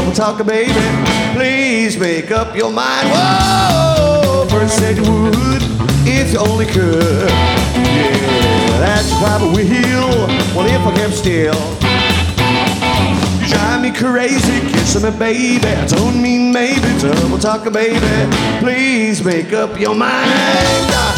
double talker, baby. Please make up your mind. Whoa, first said you would, if you only could. Yeah, that's your private wheel. Well, if I kept still, you drive me crazy, kissing me, baby. I don't mean maybe, double talker, baby. Please make up your mind.